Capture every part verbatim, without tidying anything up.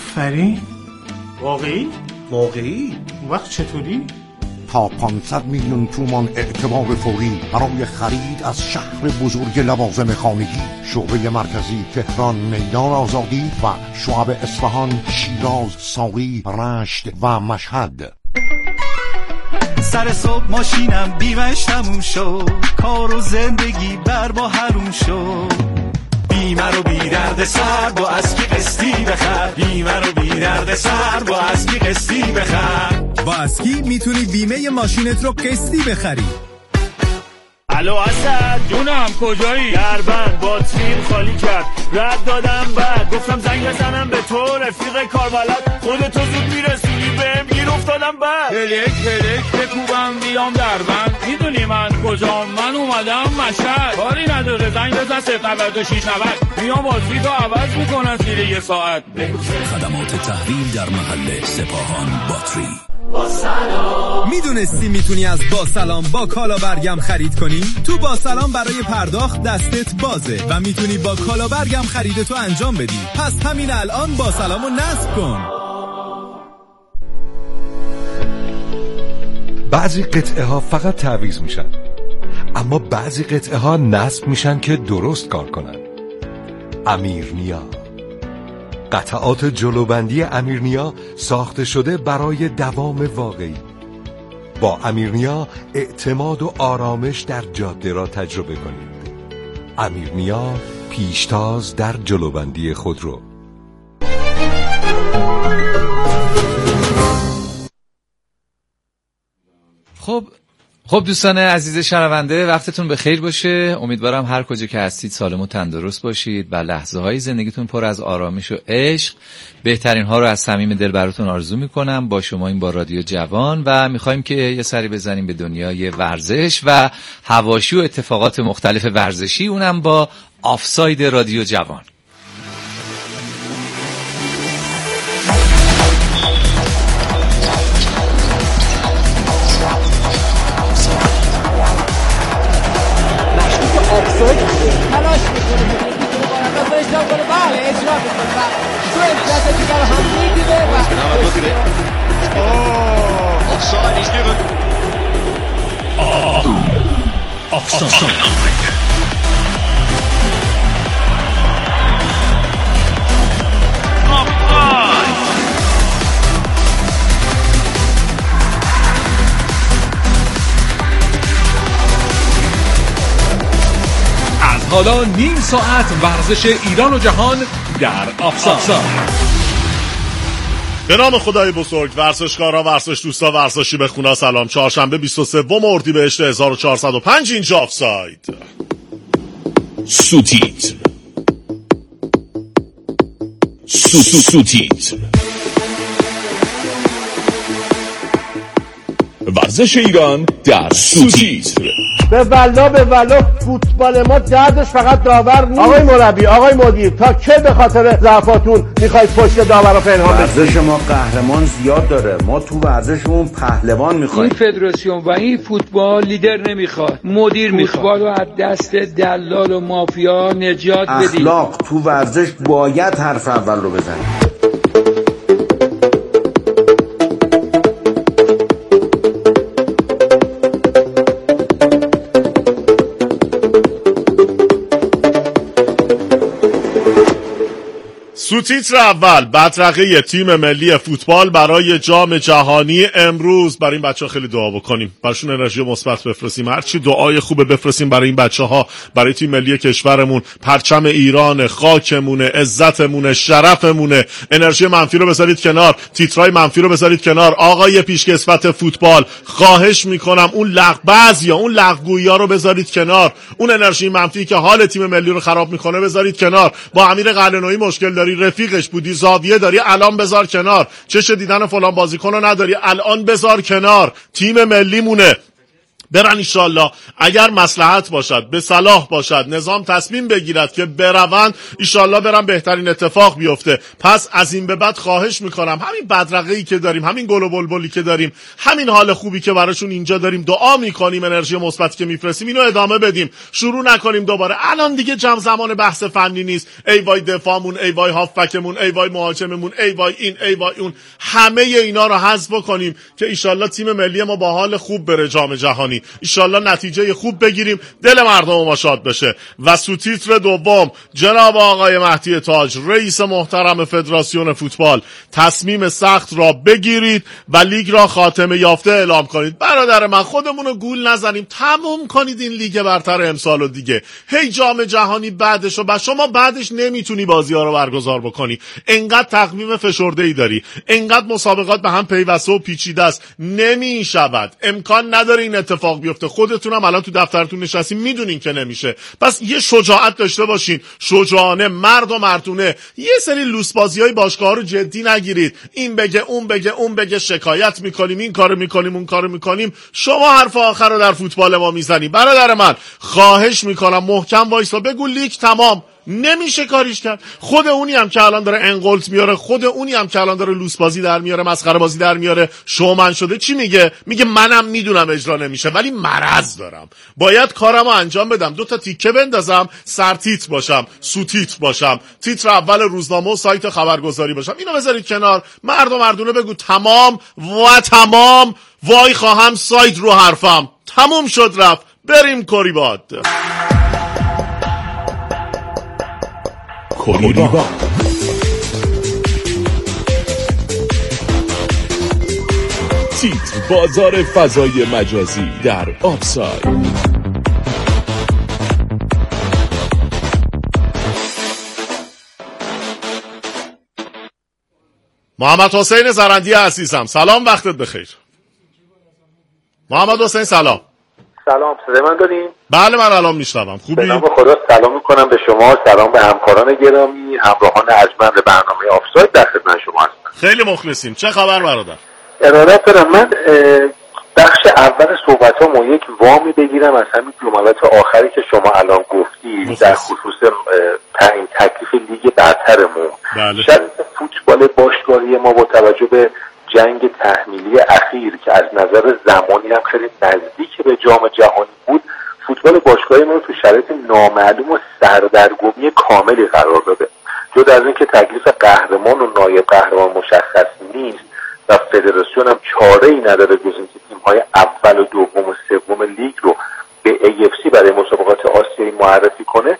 آفرین. واقعی؟ واقعی؟ وقت چطوری؟ تا پانصد میلیون تومان اعتبار فوری برای خرید از شهر بزرگ لوازم خانگی. شعبه مرکزی تهران، میدان آزادی و شعب اصفهان، شیراز، ساقی، رشت و مشهد. سر صبح ماشینم بیمش تموم شد، کار و زندگی بر با حروم شد. بیمه رو بی درد سر با اسکی قسطی بخر، بیمه رو بی درد سر با اسکی قسطی بخر. با اسکی میتونی بیمه ماشینت رو قسطی بخری. الو اسد جونم کجایی؟ دربند باتریم خالی کرد، رد دادم بعد گفتم زنگ بزنم به تو رفیق کاربلد، خودتو زود میرسونی بهم گیر افتادم بعد. هلک هلک بکوبم بیام دربند، میدونی من کجام؟ من اومدم مشهد، کاری نداره زنگ بزن صفر نود و شش نود، میام بازی تو عوض میکنن زیر یه ساعت. خدمات تحویل در محل سپاهان باتری. با سلام. میدونستی میتونی از با سلام با کالا برگم خرید کنی؟ تو با سلام برای پرداخت دستت بازه و میتونی با کالا برگم خریدتو انجام بدی. پس همین الان با سلامو نصب کن. بعضی قطعه ها فقط تعویض میشن، اما بعضی قطعه ها نصب میشن که درست کار کنن. امیرنیا، قطعات جلوبندی امیرنیا ساخته شده برای دوام واقعی. با امیرنیا اعتماد و آرامش در جاده را تجربه کنید. امیرنیا، پیشتاز در جلوبندی خودرو. خب خب دوستان عزیز شنونده، وقتتون بخیر باشه. امیدوارم هر کجا که هستید سالم و تندرست باشید و لحظه های زندگیتون پر از آرامش و عشق. بهترین ها رو از صمیم دل براتون آرزو میکنم. با شما این با رادیو جوان و میخوایم که یه سری بزنیم به دنیای ورزش و حواشی و اتفاقات مختلف ورزشی، اونم با آفساید رادیو جوان. تلاش میکنه میتونه بارنده رو اجرا کنه. بله اجرا میکنه. بله تو امتیاز دیگر رو هم میگیره و اوه offside is given. Offside. حالا نیم ساعت ورزش ایران و جهان در آفساید. به نام خدای بزرگ، ورزشکارا، ورزش دوستا، ورزشی به خونا سلام. چهارشنبه بیست و سوم اردیبهشت هزار و چهارصد و پنج اینجا آفساید. سوتیت سوتیت ورزش ایران در سوتیت. به والله به والله فوتبال ما دردش فقط داور نیست. آقای مربی، آقای مدیر، تا کی به خاطر ضعفاتون میخواید پشت داور رو پنهان بکنید؟ ورزش ما قهرمان زیاد داره، ما تو ورزشمون پهلوان میخوایم. این فدراسیون و این فوتبال لیدر نمیخواد، مدیر میخواد. فوتبال رو از دست دلال و مافیا نجات بدید. اخلاق تو ورزش باید حرف اول رو بزنید. سوتیتر اول، بدرقه تیم ملی فوتبال برای جام جهانی امروز. برای این بچه‌ها خیلی دعا بکنیم، براشون انرژی مثبت بفرستیم، هر چی دعای خوبه بفرستیم برای این بچه‌ها، برای تیم ملی کشورمون. پرچم ایران، خاکمونه، عزتمونه، شرفمونه. انرژی منفی رو بذارید کنار، تیترای منفی رو بذارید کنار. آقای پیشکسوت فوتبال، خواهش میکنم اون لغ بعضیا اون لغوگویی‌ها رو بذارید کنار. اون انرژی منفی که حال تیم ملی رو خراب میکنه بذارید کنار. با امیر قلعه‌نویی مشکل داری، رفیقش بودی، زاویه داری، الان بذار کنار. چش دیدن فلان بازیکن رو نداری، الان بذار کنار. تیم ملی مونه، برن ایشالله. اگر مصلحت باشد، به صلاح باشد، نظام تصمیم بگیرد که بروند، ایشالله برن بهترین اتفاق بیفته. پس از این به بعد خواهش میکنم همین بدرقه‌ای که داریم، همین گل و بلبلی که داریم، همین حال خوبی که براشون اینجا داریم، دعا میکنیم انرژی مثبتی که میفرستیم اینو ادامه بدیم. شروع نکنیم دوباره. الان دیگه جمع زمان بحث فنی نیست. ای وای دفاعمون، ای وای هافبکمون، ای وای مهاجممون، ای وای این، ای وای اون. همه اینا رو حذف کنیم که ایشالله تیم ملی ما با حال خوب بره جام جهانی. ایشالله نتیجه خوب بگیریم، دل مردم ما شاد بشه. و سوتیتر دوم، جناب آقای مهدی تاج، رئیس محترم فدراسیون فوتبال، تصمیم سخت را بگیرید و لیگ را خاتمه یافته اعلام کنید. برادر من، خودمون رو گول نزنیم، تموم کنید این لیگ برتر امسال و دیگه. هی جام جهانی بعدش و بعد شما بعدش نمیتونی بازی ها رو برگزار بکنی. انقدر تقویم فشرده ای داری، انقدر مسابقات به هم پیوسته و پیچیده است، نمیشود، امکان نداره این اتفاق بیفته. خودتونم الان تو دفترتون نشستین میدونین که نمیشه. پس یه شجاعت داشته باشین، شجاعانه، مرد و مردونه. یه سری لوس بازیای باشگاه‌ها رو جدی نگیرید. این بگه اون بگه اون بگه، شکایت میکنیم، این کارو میکنیم اون کارو میکنیم. شما حرف آخر رو در فوتبال ما میزنی. برادر من، خواهش میکنم محکم وایسا، بگو لیگ تمام، نمیشه کاریش کرد. خود اونی هم که الان داره انقلت میاره، خود اونی هم که الان داره لوس بازی در میاره، مسخره بازی در میاره، شومن شده، چی میگه؟ میگه منم میدونم اجرا نمیشه ولی مرض دارم، باید کارمو انجام بدم، دو تا تیکه بندازم، سرتیتر باشم، سوتیتر باشم، تیتر اول روزنامه و سایت خبرگزاری باشم. اینو بذارید کنار، مرد و مردونه بگو تمام و تمام. وای خواهم سایت رو حرفم، تموم شد رفت، بریم کوریباد. کوریبا تیتر بازار فضای مجازی در آفساید. محمد حسین زرندی عزیزم، سلام، وقتت بخیر. محمد حسین سلام. سلام، صدای من دارین؟ بله من الان میشنوم. خوبی؟ به نام خدا سلام میکنم به شما، سلام به همکاران گرامی، همراهان ارجمند برنامه آفساید، در خدمت شما هستم. خیلی مخلصیم. چه خبر برادر؟ ارادت دارم. من بخش اول صحبتامو یک وامی بگیرم از همین جملات آخری که شما الان گفتی در خصوص تعیین تکلیف لیگ برترمون. بله. شاید فوتبال باشگاهی ما با توجه به جنگ تحمیلی اخیر که از نظر زمانی هم خیلی نزدیک به جام جهانی بود، فوتبال باشگاهی ما رو تو شرایط نامعلوم و سردرگمی کاملی قرار داده. جدا از اینکه تکلیف قهرمان و نایب قهرمان مشخص نیست و فدراسیون هم چاره‌ای نداره جز اینکه تیم‌های اول و دوم و سوم لیگ رو به ای اف سی برای مسابقات آسیایی معرفی کنه،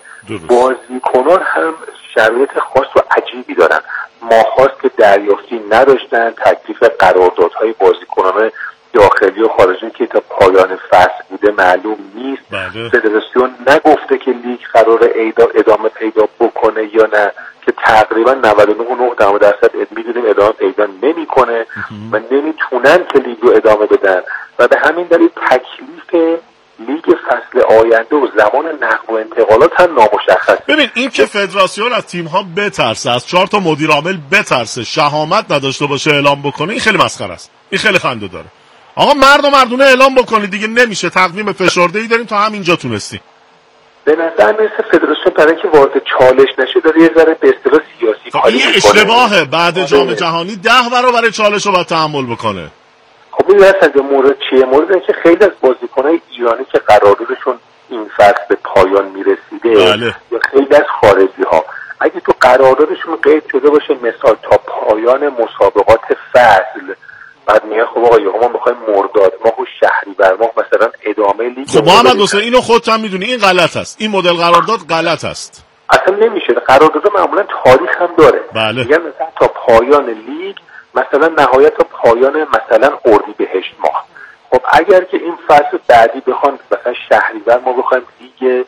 بازیکنان هم شرایط خاص و عجیبی دارن. ماهاست که دریافتی نداشتن، تکلیف قراردادهای بازیکنان داخلی و خارجی که تا پایان فصل بوده معلوم نیست. بله. فدراسیون نگفته که لیگ قرار ادامه پیدا بکنه یا نه، که تقریبا نود و نه و نه درصد میدونیم ادامه پیدا نمیکنه و نمیتونن که لیگ رو ادامه بدن و به همین دلیل تکلیف لیگ فصل آینده و زمان نقل و انتقالات هم نامشخص. ببین این که فدراسیون از تیم‌ها بترسه، از چهار تا مدیر عامل بترسه، شهامت نداشته باشه اعلام بکنه، این خیلی مسخره است. این خیلی خنده داره. آقا مرد و مردونه اعلام بکنید دیگه، نمیشه. تقویم فشرده‌ای داریم، تا همینجا تونستی. به نظر میرسه فدراسیون برای اینکه وارد چالش نشه داره یه ذره به اصطلاح سیاسی کاری میکنه. این اشتباهه. بعد جام جهانی ده برابر چالش رو باید تحمل بکنه. خب این اصلا مورد چیه؟ مورد اینه که خیلی از بازیکن‌های ایرانی که قراردادشون این فصل به پایان میرسیده، بله. یا خیلی از خارجی‌ها اگه تو قراردادشون قید شده باشه مثال تا پایان مسابقات فصل، بعد میگن خب آقا ما می‌خوایم مرداد ماه و شهریور ماه مثلا ادامه لیگ. خب محمد حسین اینو خودت هم میدونی این غلط است. این مدل قرارداد غلط است. اصلا نمیشه. قرارداد معمولا تاریخ هم داره. بله. میگن مثلا تا پایان لیگ، مثلا نهایت تا پایان مثلا اردیبهشت ماه. خب اگر که این فصل بعدی بخوان مثلا شهریور ما بخوایم لیگ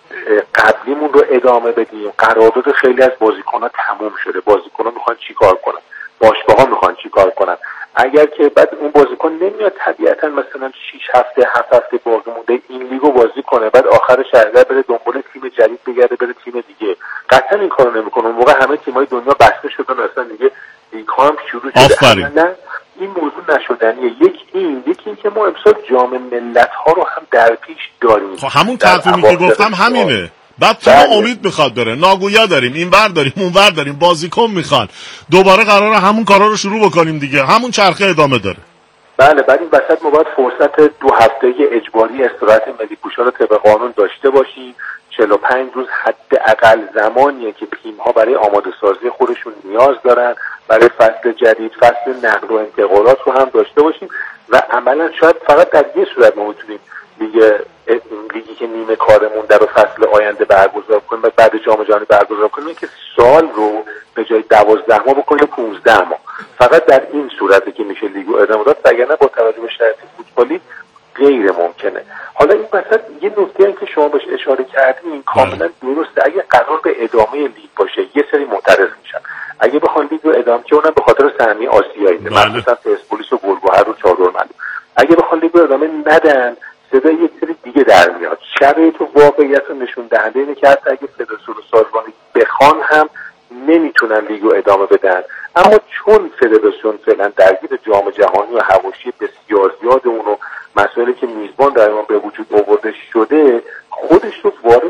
قبلیمون رو ادامه بدیم، قرارداد خیلی از بازیکن‌ها تموم شده، بازیکن‌ها میخوان چیکار کنن، باشگاه‌ها میخوان چیکار کنن. اگر که بعد اون بازیکن نمیاد طبیعتا مثلا شش هفته هفت هفته باقی مونده این لیگو بازی کنه، بعد آخر شهریور بره دنبال تیم جدید بگرده بره تیم دیگه، قطعا این کارو نمیکنه. اون موقع همه تیم‌های دنیا بسته شدن، اصلا دیگه لیگ ها هم شروع شده. نه این موضوع نشدنیه. یک این یکی این که ما امسال جام ملت ها رو هم در پیش داریم. خب همون تقویمی که گفتم همینه. بعد تو امید میخواد بره، ناگویا داریم، این ور داریم اون ور داریم، بازیکن میخوان، دوباره قراره همون کارا رو شروع بکنیم دیگه، همون چرخه ادامه داره. بله، بعد این وسط ما باید فرصت دو هفته‌ای اجباری استراحت ملی پوشا رو طبق قانون داشته باشیم. چهل و پنج روز حداقل زمانیه که تیم‌ها برای آماده سازی خودشون نیاز دارن، برای فصل جدید، فصل نقل و انتقالات رو هم داشته باشیم و عملا شاید فقط در یه صورت ما میتونیم لیگ لیگی که نیمه کارمون در فصل آینده برگزار کنیم و بعد جام جهانی برگزار کنیم که سال رو به جای دوازده ماه بکنیم پانزده ماه. فقط در این صورته که میشه لیگو ادامه داد، وگرنه با توجه به شرایط فوتبالی غیر ممکنه. حالا این وسط یه نکته که شما بهش اشاره کردین کاملا درسته. اگه قرار به ادامه لیگ باشه یه سری معترض میشن. اگه بخوان لیگ رو ادامه که اونم به خاطر سهمیه آسیایی، مثلا پرسپولیس و گلگهر رو چادر ملو، اگه بخوان لیگ رو ادامه ندن صدای یک سری دیگه در میاد. شرایط و واقعیت رو نشون دهنده اینه که حتی اگه فدراسیون و سازمانی بخوان هم نمیتونن لیگ رو ادامه بدن. اما چون فدراسیون فعلا درگیر جام جهانی و حواشی بسیار زیاد اون و مسائلی که میزبان در ما به وجود آورده شده، خودش رو وارد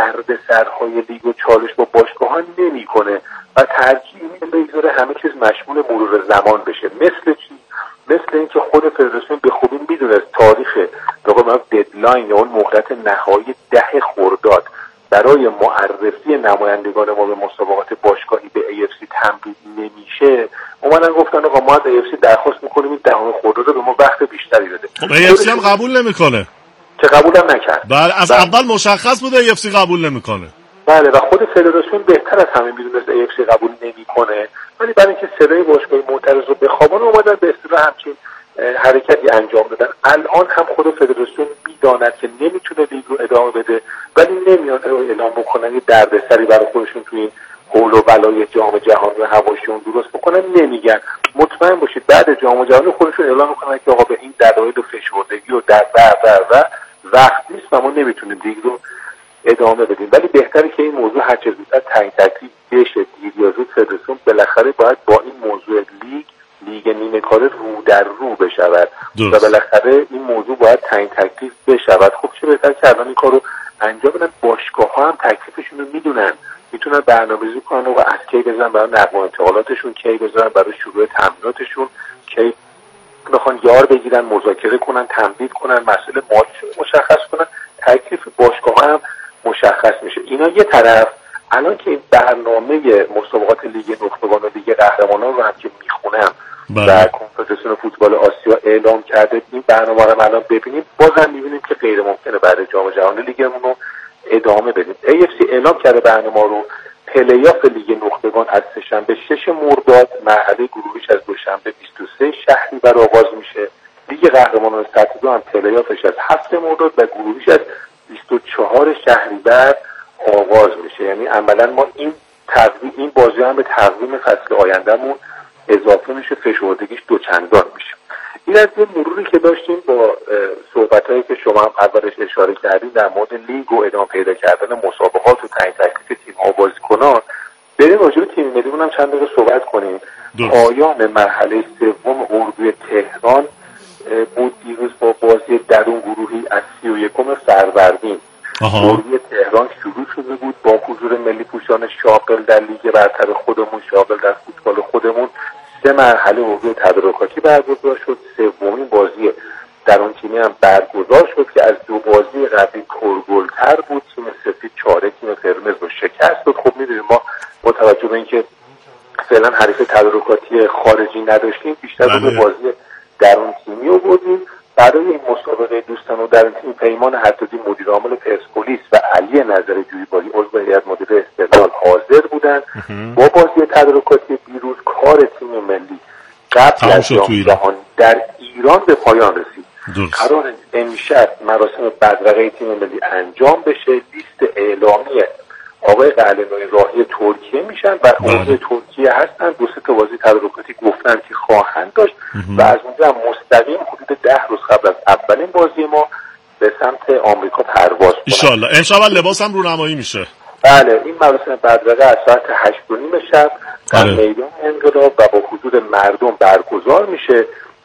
دردسرهای لیگ و چالش با باشگاه‌ها نمیکنه و ترجیح میده بگذاره همه چیز مشمول مرور زمان بشه. مثل چی؟ مثل اینکه خود فدراسیون به خوبی میدونه تاریخ به قول معروف ددلاین یا اون مهلت نهایی ده خرداد برای معرفی نمایندگان ما به مسابقات باشگاهی به ای اف سی تمدید نمیشه، اومدن گفتن آقا ما از ای اف سی درخواست میکنیم این دهم خرداد رو به ما وقت بیشتری بده. خب ای اف سی هم قبول نمیکنه. که قبول هم نکرد. بله، از بله. اول مشخص بود ای اف سی قبول نمیکنه. بله، و خود فدراسیون بهتر از همه میدونه ای اف سی قبول نمیکنه، ولی برای اینکه صدای باشگاهی معترض رو بخوابونه اومدن به اصطلاح همچین حرکتی انجام دادن. الان هم خود فدراسیون میداند که نمیتونه لیگ رو ادامه بده، ولی نمیان اعلام بکنن یه دردسری برای خودشون توی این حول و بلای جام جهانی و حواشیون درست بکنن. نمیگن. مطمئن باشید بعد جام جهانی خودشون اعلام میکنن که آقا به این دلایل و فشردگی و در و و و وقت نیست و ما نمیتونیم لیگ رو ادامه بدیم. ولی بهتره که این موضوع هر چه زودتر تعیین تکلیف بشه. دیر یا زود فدراسیون بالاخره باید با این موضوع لیگ لیگ نیمه کاره رو در رو بشود و بالاخره این موضوع باید تعیین تکلیف بشود. خب چه بهتر که الان این کارو انجام بدن. باشگاه ها هم تکلیفشون رو میدونن، میتونن برنامه‌ریزی کنن و از کی بزنن برای نقل و انتقالاتشون، کی بزنن برای شروع تمریناتشون، کی بخوان یار بگیرن، مذاکره کنن، تمدید کنن، مسئله مالیشون مشخص کنن. تکلیف باشگاه ها هم مشخص میشه. اینا یه طرف. الان که این برنامه مسابقات لیگ نخبگان و لیگ قهرمانان رو هم که میخونم و کنفدراسیون فوتبال آسیا اعلام کرده، این برنامه رو الان ببینیم بازم میبینیم که غیر ممکنه بعد جام جهانی لیگمون رو ادامه بدیم. ای اف سی اعلام کرده برنامه رو. پلی‌آف لیگ نخبگان از سه‌شنبه شش مرداد، مرحله گروهیش از دوشنبه بیست و سه شهریور آغاز میشه. لیگ قهرمانان سطح دو هم پلی‌آفش از هفت مرداد و گروهیش از بیست و چهار شهریور آغاز میشه. یعنی عملا ما این تقویم این بازی هم به تقویم فصل آیندهمون اضافه میشه، فشردگیش دوچندان میشه. این از یه مروری که داشتیم با صحبتایی که شما هم اولش اشاره کردین در مورد لیگ و ادامه پیدا کردن مسابقات و تعیین تکلیف تیم‌ها و بازیکنان. بریم راجع به تیم ملیمون هم چند دقیقه صحبت کنیم. پایان مرحله سوم اردوی تهران بود دیروز با بازی درون گروهی از سی و یکم فروردین. اردوی تهران شروع شده بود با حضور ملی پوشان شاغل در لیگ برتر خودمون، شاغل در فوتبال خودمون. سه مرحله اردوی تدارکاتی برگزار شد. سومین بازی درون تیمی هم برگزار شد که از دو بازی قبلی پرگل‌تر بود. تیم سفید چاره تیم قرمز رو شکست داد. خب می‌دونیم ما با توجه به اینکه فعلا حریف تدارکاتی خارجی نداشتیم، بیشتر به بازی درون تیمی آوردیم. برای این مسابقه دوستان و در تیم پیمان حدادی مدیر عامل پرسپولیس و علی نظری جویباری عضو هیئت مدیره استقلال حاضر بودند. با بازی تدارکاتی دیروز کار تیم ملی قبل از جام جهانی در ایران به پایان رسید. قرار امشب مراسم بدرقه تیم ملی انجام بشه. لیست اعلامی آقای قلعه‌نویی راهی ترکیه میشن و عضو ترکیه هستن. دو سه تا بازی تدارکاتی گفتن که خواهند داشت و از اونجا هم مستقیم حدود ده روز قبل از اولین بازی ما به سمت آمریکا پرواز کنند. ان شاء الله. امشب لباس هم رونمایی میشه. بله، این مراسم بدرقه از ساعت هشت و نیم شب در میدان انقلاب و با حضور مردم برگزار میشه.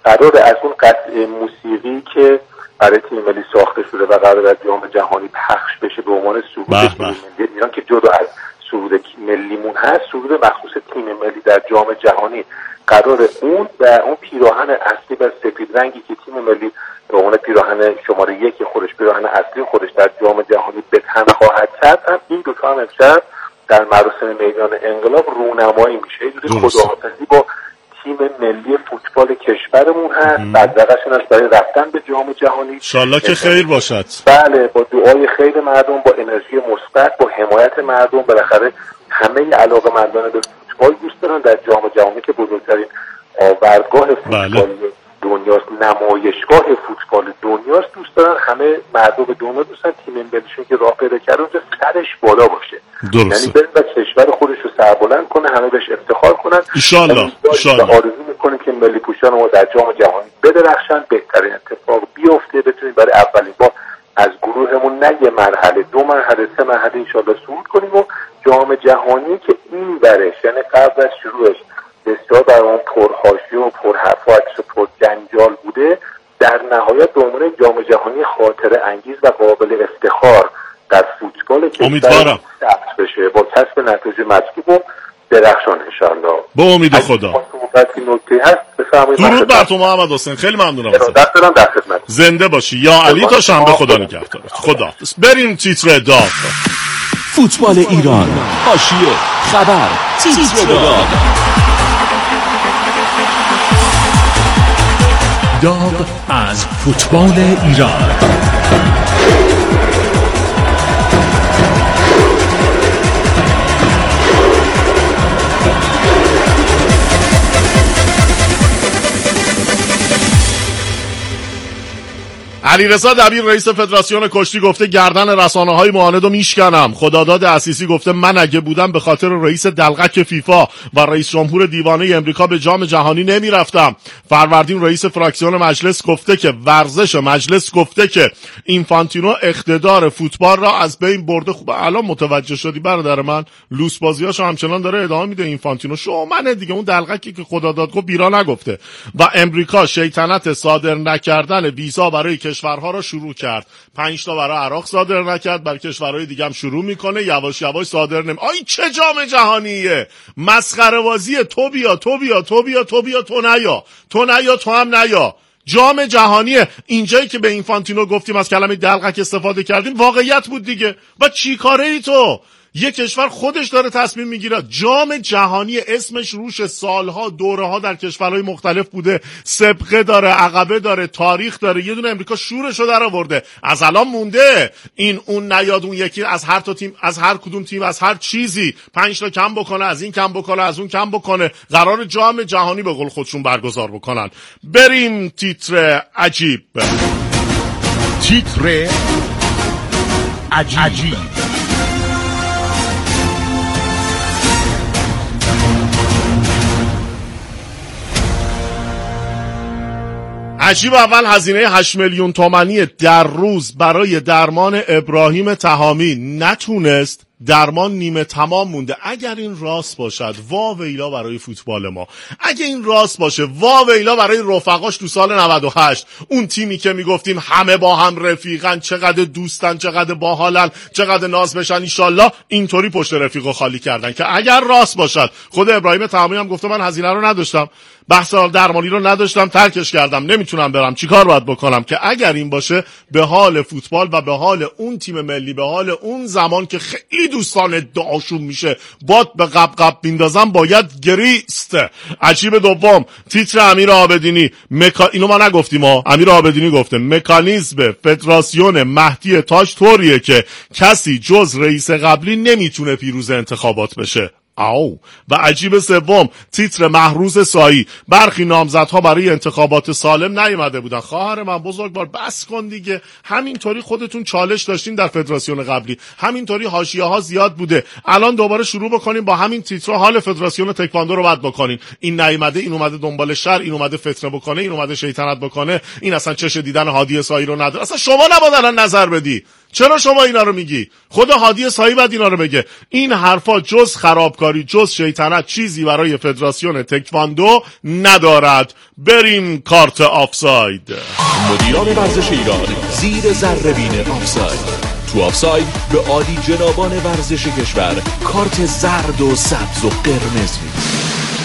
قرار از اون قطعه موسیقی که برای تیم ملی ساخته شده و قرار در جام جهانی پخش بشه به عنوان سرود تیم ملی ایران که جدا از سرود ملیمون هست، سرود مخصوص تیم ملی در جام جهانی قرار اون و اون پیراهن اصلی و سفید رنگی که تیم ملی به عنوان پیراهن شماره یک خودش، پیراهن اصلی خودش در جام جهانی به تن خواهد کرد، هم این دو تا هم امشب در مراسم میدان انقلاب رونمایی میشه. یه جوری خداحافظی با تیم ملی فوتبال کشورمون هست، دغدغه‌شون است برای رفتن به جام جهانی. انشالله که خیر باشد. بله، با دعای خیر مردم، با انرژی مثبت، با حمایت مردم. بالاخره همه علاقه‌مندان به فوتبال دوست دارن در جام جهانی که بزرگترین آوردگاه فوتبال بله. دنیاست، نمایشگاه فوتبال دنیاست، دوست دارن همه مردم دنیا دوستن تیم ملیشون که راه پیدا کرده اونجا سرش بالا باشه، یعنی بره و کشور خودش رو سربلند کنه، همه بهش افتخار کنن. انشالله انشالله آرزو میکنیم که ملی پوشان ما در جام جهانی بدرخشن، بهترین اتفاق بیفته، بتونیم برای اولین بار از گروهمون نه یه مرحله، دو مرحله، سه مرحله انشالله صعود کنیم و جام جهانی که این برش، یعنی قبل از شروعش بسیار در اون پرحاشیه و پرحرف و عکس و پرجنجال بوده، در نهایت به عنوان جام جهانی خاطره انگیز و قابل افتخار در فوتبال امیدوارم ثبت بشه با کسب نتایج مطلوب و درخشان انشالله. با امید خدا. نکته هست بفرمایید. درود بر تو محمد حسین، خیلی ممنونم ازت. ارادت دارم، در خدمت. زنده باشی. یا علی تا شنبه، خدا نگهدارت. خدا. بریم تیتر داغ. فوتبال ایران، حاشیه، خبر، تیتر داغ. داغ از فوتبال ایران. علیرضا دبیر رئیس فدراسیون کشتی گفته گردن رسانه‌های معاند رو میشکنم. خداداد عسیسی گفته من اگه بودم به خاطر رئیس دلقک فیفا و رئیس جمهور دیوانه امریکا به جام جهانی نمیرفتم. فروردین رئیس فراکسیون مجلس گفته که ورزش مجلس گفته که اینفانتینو اقتدار فوتبال را از بین برده. خوب الان متوجه شدی برادر من؟ لوس بازیاشو همچنان داره ادامه میده اینفانتینو. شومنه دیگه، اون دلقکی که خداداد گفت بیرا نگفته. و امریکا شیطنت صادر نکردن ویزا برای کشورها را شروع کرد. پنج تا برای عراق صادر نکرد، برای کشورهای دیگه هم شروع میکنه، یواش یواش صادر نمی. آی چه جام جهانیه، مسخره بازیه. تو بیا تو بیا تو بیا تو بیا تو نیا تو نیا تو هم نیا. جام جهانیه. اینجایی که به اینفانتینو گفتیم از کلمه دلقک استفاده کردیم واقعیت بود دیگه. و چی کاره ای تو؟ یک کشور خودش داره تصمیم میگیره. جام جهانی اسمش روش سالها دوره ها در کشورهای مختلف بوده، سابقه داره، عقبه داره، تاریخ داره. یه دونه امریکا شورشو در آورده، از الان مونده این اون نیاد اون یکی، از هر تا تیم، از هر کدوم تیم، از هر چیزی پنج تا کم بکنه، از این کم بکنه، از اون کم بکنه. قرار جام جهانی به قول خودشون برگزار بکنن. بریم تیتر عجیب. تیتر عجیب, عجیب. عجیب اول هزینه هشت میلیون تومانی در روز برای درمان ابراهیم تهامی نتونست، درمان نیمه تمام مونده. اگر این راست باشد وا ویلا برای فوتبال ما، اگه این راست باشه وا ویلا برای رفقاش تو سال نود و هشت، اون تیمی که میگفتیم همه با هم رفیقن، چقدر دوستن، چقدر باحالن، چقدر ناز بشن، انشالله اینطوری پشت رفیقو خالی کردن. که اگر راست باشد، خود ابراهیم تهامی هم گفته من هزینه رو نداشتم، بحث درمانی رو نداشتم، ترکش کردم، نمیتونم برم، چیکار باید بکنم؟ که اگر این باشه به حال فوتبال و به حال اون تیم ملی، به حال اون زمان که خیلی دوستان ادعاشون میشه باد به قب قب بیندازم، باید گریست. عجیب دوم تیتر امیر عابدینی مکا... اینو ما نگفتیم ها، امیر عابدینی گفته مکانیزم فدراسیون مهدی تاج طوریه که کسی جز رئیس قبلی نمیتونه پیروز انتخابات بشه. او و عجیب سوم تیتر محروز سایی، برخی نامزدها برای انتخابات سالم نیامده بودن. خواهر من بزرگوار بس کن دیگه، همینطوری خودتون چالش داشتین در فدراسیون قبلی، همینطوری حاشیه ها زیاد بوده. الان دوباره شروع بکنیم با همین تیتر حال فدراسیون تکواندو رو بد بکنین. این نیامده، این اومده دنبال شر، این اومده فتنه بکنه، این اومده شیطنت بکنه، این اصلا چش دیدن هادی سایی رو نداره. اصلا شما نباید الان نظر بدی. چرا شما اینا رو میگی؟ خود هادی سایی بعد اینا رو بگه. این حرفا جز خرابکاری، جز شیطنت چیزی برای فدراسیون تکواندو ندارد. بریم کارت آفساید. مدیران ورزش ایران زیر ذره‌بین آفساید. تو آفساید به عالی جنابان ورزش کشور کارت زرد و سبز و قرمز میدن.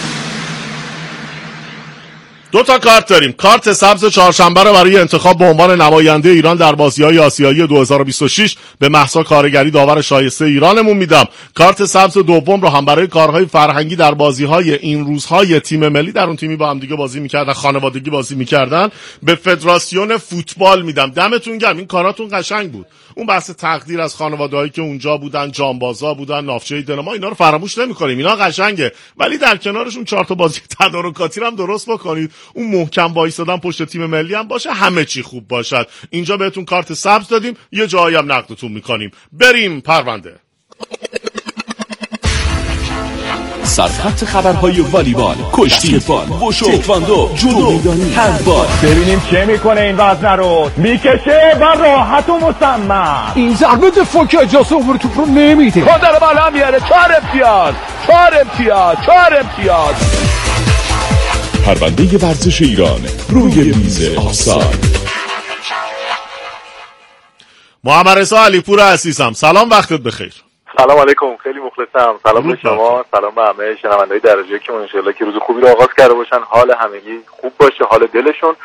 دو تا کارت داریم. کارت سبز چهارشنبه رو برای انتخاب به عنوان نماینده ایران در بازی‌های آسیایی دو هزار و بیست و شش به مهسا کارگری داور شایسته ایرانمون میدم. کارت سبز دوم رو هم برای کارهای فرهنگی در بازی‌های این روزهای تیم ملی، در اون تیمی با هم دیگه بازی می‌کردن، خانوادگی بازی می‌کردن، به فدراسیون فوتبال میدم. دمتون گرم، این کاراتون قشنگ بود. اون بحث تقدیر از خانواده‌هایی که اونجا بودن، جانبازا بودن، نافچه دنما، اینا رو فراموش نمی‌کنیم، اینا قشنگه. ولی در کنارشون چهار تا بازی تدارکاتی هم درست بکنید. اون محکم وایسادن پشت تیم ملی هم باشه، همه چی خوب باشد. اینجا بهتون کارت سبز دادیم، یه جایی هم نقدتون می‌کنیم. بریم پرونده. سرخط خبرهای والیبال، کشتیبان، وشو، تکواندو، جودو میدانی، هندبال. ببینیم چه میکنه این وزنه رو. میکشه و راحت و مصمم. این ضربه دفاع که اجازه عمر توپ رو نمیده. کندر بالا میاره. چهار امتیاز چهار امتیاز چهار امتیاز. پرونده ورزش ایران روی میز آفساید. محمد رضا علیپور عزیزم، سلام، وقتت بخیر. سلام علیکم، خیلی مخلصم. سلام به شما، سلام به همه شنونده‌های درجه که ان شاءالله که روز خوبی رو آغاز کرده باشن، حال همگی خوب باشه، حال دلشون.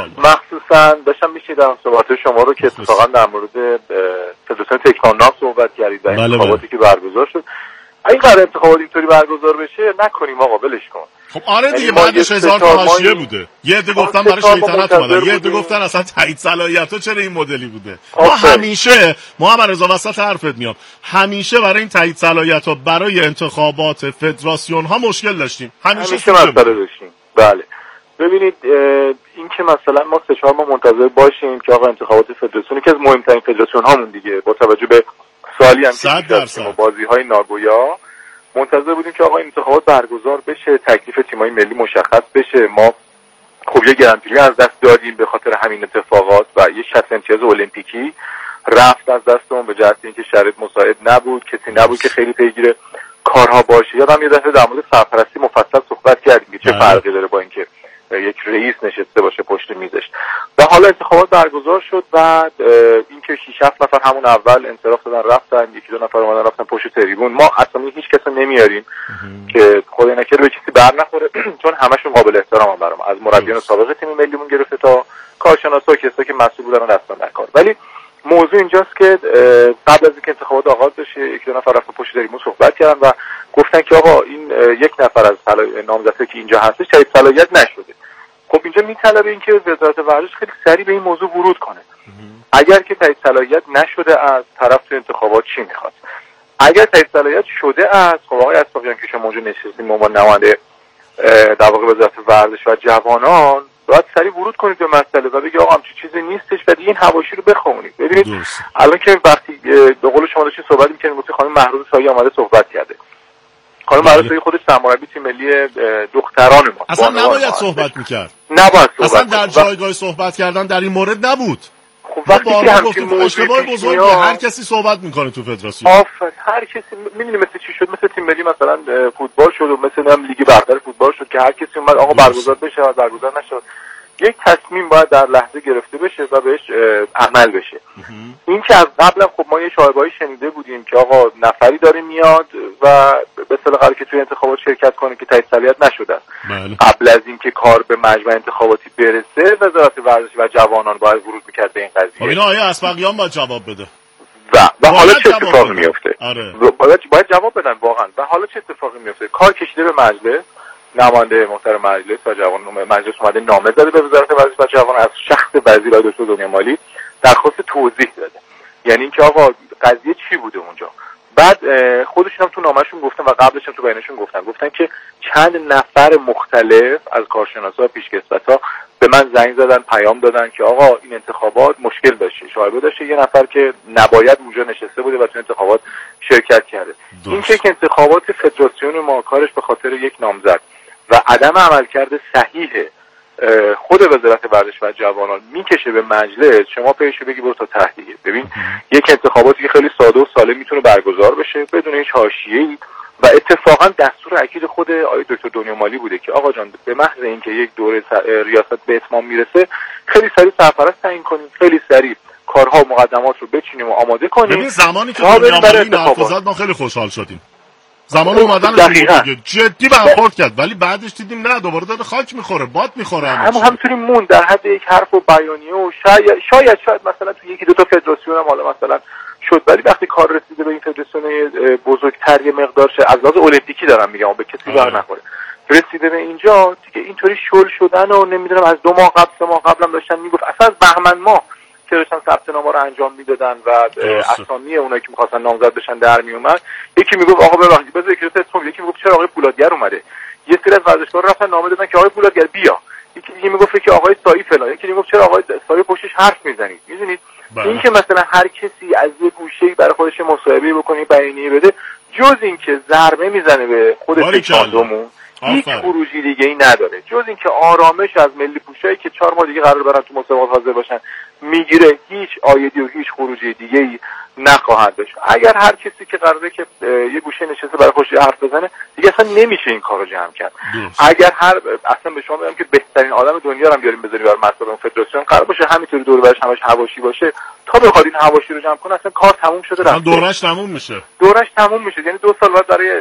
مخصوصا داشتم میشنیدم صحبت شما رو که اتفاقا در مورد فدراسیون تکواندو صحبت کردید و انتخاباتی که برگزار شد. اگه قرار انتخابات اینطوری برگزار بشه نکنیم آقا، ولش کن. خب آره دیگه، بعدش هزار تا حاشیه بوده. یه عده گفتن برای شیطنت اومدن، یه عده گفتن اصلا تایید صلاحیت‌ها چرا این مدلی بوده. ما همیشه محمد رضا وسط حرفت میام، همیشه برای این تایید صلاحیت‌ها برای انتخابات فدراسیون‌ها مشکل داشتیم. همیشه مسئله داشتیم. بله. ببینید این که مثلا ما سه چهار ماه منتظر باشیم که آقا انتخابات فدراسیون که از مهمترین فدراسیون‌هامون دیگه، با توجه به سالی هم که بازی‌های ناگویا منتظر بودیم که آقا این انتخابات برگزار بشه، تکلیف تیم‌های ملی مشخص بشه. ما خب یه گرانپری از دست دادیم به خاطر همین اتفاقات و یه شصت امتیاز المپیکی رفت از دستمون به جهت اینکه شرایط مساعد نبود، کسی نبود که خیلی پیگیر کارها باشه. یادم یه دفعه در مورد سرپرستی مفصل صحبت کردیم که چه فرقی داره با اینکه یک رئیس نشسته باشه پشت میزش. و حالا انتخابات برگزار شد و اینکه شش هفت نفر همون اول انصراف دادن رفتن، یکی دو نفر اومدن رفتن پشت تریبون. ما اصلا هیچ کس نمیاریم که خدای نکرده به کسی بر نخوره چون همشون قابل احترامن برام، از مربیان سابق تیم ملیمون گرفته تا کارشناسا و کسایی که مسئول بودن رفتن در کار. ولی موضوع اینجاست که قبل از اینکه انتخابات آغاز بشه یک دو نفر رفتن پشت تریبون صحبت کردن و گفتن که آقا این یک نفر از نامزدها که اینجا هستش تایید صلاحیت نشده. خب اینجا میطلبه اینکه وزارت ورزش خیلی سریع به این موضوع ورود کنه. اگر که تایید صلاحیت نشده از طرف تو انتخابات چی میخواد؟ اگر تایید صلاحیت شده از خب آقای اسبقیان که شما اونجا نشستیم به عنوان نماینده در واقع وزارت ورزش و جوانان، باید سریع ورود کنید به مسئله و بگید آقا همچین چیزی نیستش و دیگه این حواشی رو بخونید. ببینید الان که وقتی به قول شما داشتین صحبت می‌کنید گفتید خانم مهروز سایی اومده صحبت کرده. خانم مهروز سایی خودش سرمربی تیم ملی دختران ما اصلا نباید صحبت می‌کرد. نباید صحبت اصلا در جایگاه صحبت کردن در این مورد نبود. خب وقتی که همچین اشتباه بزرگه، هر کسی صحبت میکنه تو فدراسیون. آفرین، هر کسی می‌بینی مثل چی شد، مثل تیم ملی مثلا فوتبال شد و مثل هم لیگ برتر فوتبال شد که هر کسی اومد آقا برگزار بشه و برگزار نشد. یک تصمیم باید در لحظه گرفته بشه و بهش عمل بشه. این که از قبلا خب ما یه شایعه‌ای شنیده بودیم که آقا نفری داره میاد و به اصطلاح قراره که توی انتخابات شرکت کنه که تایید صلاحیت نشده. قبل از اینکه کار به مجمع انتخاباتی برسه وزارت ورزش و جوانان باید ورود می‌کرد به این قضیه. خب اینا آیا اسبقیان باید جواب بده. و و حالا چه اتفاقی میفته؟ آره. باید باید جواب بدن واقعا. و حالا چه اتفاقی میفته؟ کار کشیده به مجلس، نماینده محترم مجلس و جوان مجلس اومده نامه زده به وزارت ورزش و جوان از شخص وزیر دکتر دنیا مالی درخواست توضیح داده. یعنی اینکه آقا قضیه چی بوده اونجا. بعد خودشون هم تو نامه‌شون گفتن و قبلش هم تو بیانشون گفتن گفتن که چند نفر مختلف از کارشناسا و پیشکسوت‌ها به من زنگ زدن، پیام دادن که آقا این انتخابات مشکل داشته، شایعه داشته یه نفر که نباید اونجا نشسته بوده و تو انتخابات شرکت کرده. این که انتخابات فدراسیون ما کارش به خاطر یک نامزد و عدم عملکرد صحیح خود وزارت ورزش و جوانان میکشه به مجلس، شما پیشو بگی برو تا ته دیگه. ببین یک انتخاباتی که خیلی ساده و سالم میتونه برگزار بشه بدون هیچ حاشیه‌ای و اتفاقا دستور اکید خود آقای دکتر دنیا مالی بوده که آقا جان به محض اینکه یک دوره ریاست به اتمام میرسه خیلی سریع سرپرست تعیین کنیم، خیلی سریع کارها و مقدمات رو بچینیم و آماده کنیم. ببین زمانی که دنیا مالی این حرف زد ما خیلی خوشحال شدیم. زمان اومدن دیگه جدی برخورد کرد، ولی بعدش دیدیم نه دوباره داره خاک میخوره، باد میخوره. همون همونطوری مون در حد یک حرف و بیانیه و شاید شاید شاید مثلا تو یکی دو تا فدراسیون هم حالا مثلا شد، ولی وقتی کار رسیده به این فدراسیون بزرگتر یه مقدار شه از لحاظ المپیکی دارم میگم به کسی بر نخوره، رسیده به اینجا دیگه اینطوری شل شدن و نمیدونم از دو ماه قبل سه ماه قبلم داشتن میگفت اصلا از بهمن ماه که داشتن ثبت نامه رو انجام میدادن و اسامی اونایی که می‌خواستن نامزد بشن در میومد، یکی میگفت آقا ببخشید بذار یکی تو اسم، یکی میگفت چرا آقای پولادگر اومده، یه سری از ورزشکارا رفتن نامه دادن که آقای پولادگر بیا، یکی دیگه میگفت که آقای سایی فلان، یکی میگفت چرا آقای سایی پشتش حرف میزنید. میدونید این که مثلا هر کسی از یه گوشه‌ای برای خودش مصاحبه بکنه بیانیه بده، جز این که ضربه میزنه به خود چاندومون هیچ خروجی دیگه ای نداره، جز این که آرامش از ملی پوشایی که چهار ماه دیگه قرار برن تو مسابقات حاضر باشن میگیره، هیچ آیدی و هیچ خروجی دیگه ای نخواهد داشت. اگر هر کسی که قراره که یه گوشه نشسته برای خودش حرف بزنه دیگه اصلا نمیشه این کارو جمع کرد. اگر هر اصلا به شما میگم که بهترین آدم دنیا رو هم بیاریم بذاریم بر مسابقه فدراسیون قرار باشه همینطوری دور برش همش حواشی باشه، تا بخواد این حواشی رو جمع کنه اصلا کار تموم شده رفته، دورش تموم میشه دورش تموم میشه یعنی دو سال بعد برای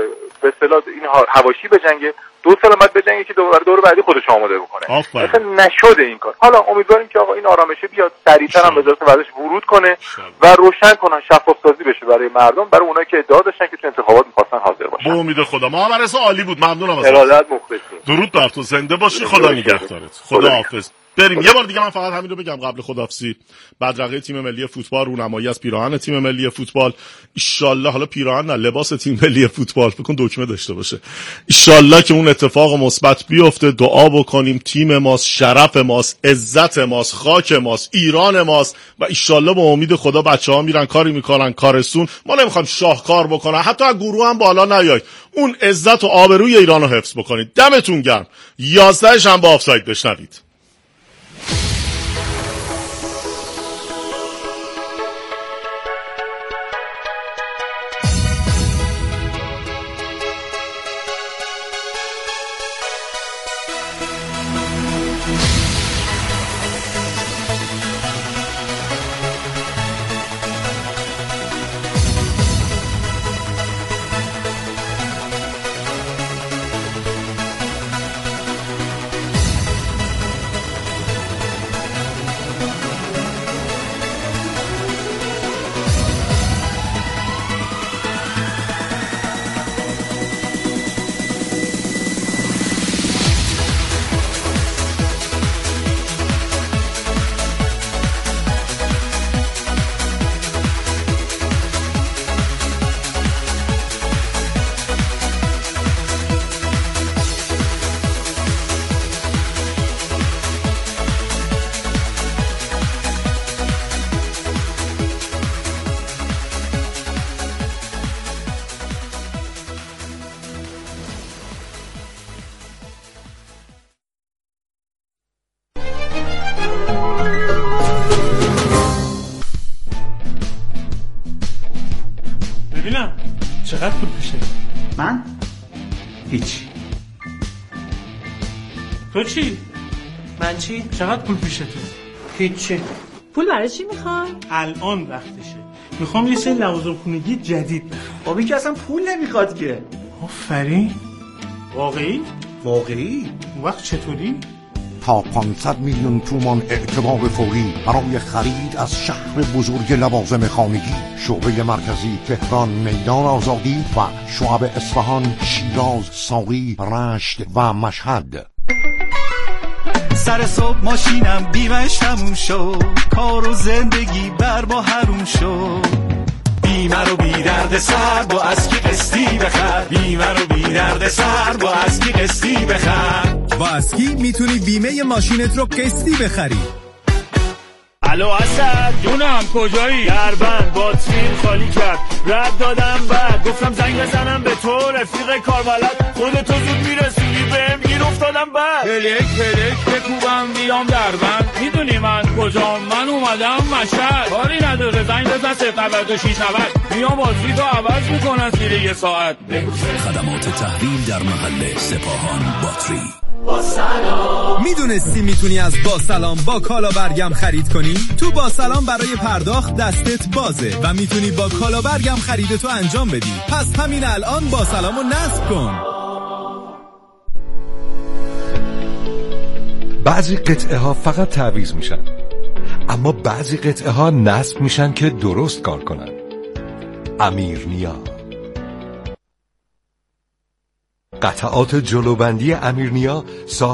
به اصطلاح این حواشی بجنگه، دو سال بعد بجنگه که دوباره دور بعدی خودش آماده بکنه. اصلا نشده این کار. حالا امیدواریم که آقا این آرامشه بیاد، سریعتر هم وزارت ورزش ورود کنه و روشن کنن، شفاف سازی بشه برای مردم، برای اونایی که ادعا داشتن که تو انتخابات می‌خواستن حاضر باشن. به امید خدا. محمد رضا عالی بود، ممنونم ازت. ارادت مخلص. درود بر تو، زنده باشی، خدا نگهدارت. خدا حافظ. بریم یه بار دیگه من فقط همین رو بگم قبل خداحافظی. بدرقه تیم ملی فوتبال، رونمایی از پیراهن تیم ملی فوتبال، ان حالا پیراهن نه لباس تیم ملی فوتبال بکن دکمه داشته باشه، ان که اون اتفاق مثبت بیفته، دعا بکنیم. تیم ماست، شرف ماست، عزت ماست، خاک ماست، ایران ماست و ان با امید خدا بچه‌ها میرن کاری میکنن کارسون. ما نمیخوایم شاهکار بکنن، حتی از گروه هم بالا نیاید، اون عزت و آبروی ایران رو حفظ بکنید. دمتون گرم. یازده هم با آفساید بشنوید. چقدر پول پیشه؟ من؟ هیچ. تو چی؟ من چی؟ چقدر پول پیشه تو؟ هیچی. پول برای چی میخوای؟ الان وقتشه. میخوام یه سری لوازم خونگی جدید بخرم. بابی که اصلا پول نمیخواد که. آفرین. واقعی؟ واقعی؟ اون وقت چطوری؟ تا پانصد میلیون تومان اعتبار فوری برای خرید از شهر بزرگ لوازم خانگی، شعبه مرکزی تهران میدان آزادی و شعب اصفهان، شیراز، ساقی، رشت و مشهد. سر صبح ماشینم بیمش تموم شد، کار و زندگی بر با حروم شد. بیمه رو بی درد سر با اسکی قسطی بخر، بیمه رو بی درد سر با اسکی قسطی بخر. با اسکی میتونی بیمه ماشینت رو قسطی بخری. الو اسد جونم کجایی؟ دربند باتریم خالی کرد، رد دادم بعد گفتم زنگ بزنم به تو رفیق کاربلد، خودتو زود میرسونی بهم گیر افتادم دادم بعد پلک پلک بکوبم بیام دربند. میدونی من کجام؟ من اومدم مشهد. کاری نداره زنگ بزن صفر نود و شش نود. میام بازی تو عوض میکنن زیر یه ساعت. خدمات تحویل در محل سپاهان باتری. با سلام. میدونستی میتونی از با سلام با کالا برگم خرید کنی؟ تو با سلام برای پرداخت دستت بازه و میتونی با کالا برگم خریدتو انجام بدی. پس همین الان با سلامو نصب کن. بعضی قطعه ها فقط تعویض میشن، اما بعضی قطعه ها نصب میشن که درست کار کنن. امیرنیا. قطعات جلوبندی امیرنیا